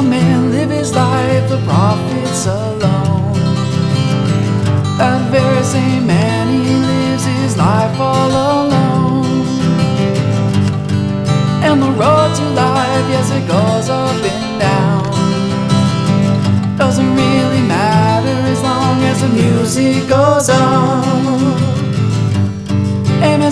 man live his life for profits alone. That very same man, he lives his life all alone. And the road to life, yes, it goes up and down. Doesn't really matter as long as the music goes on.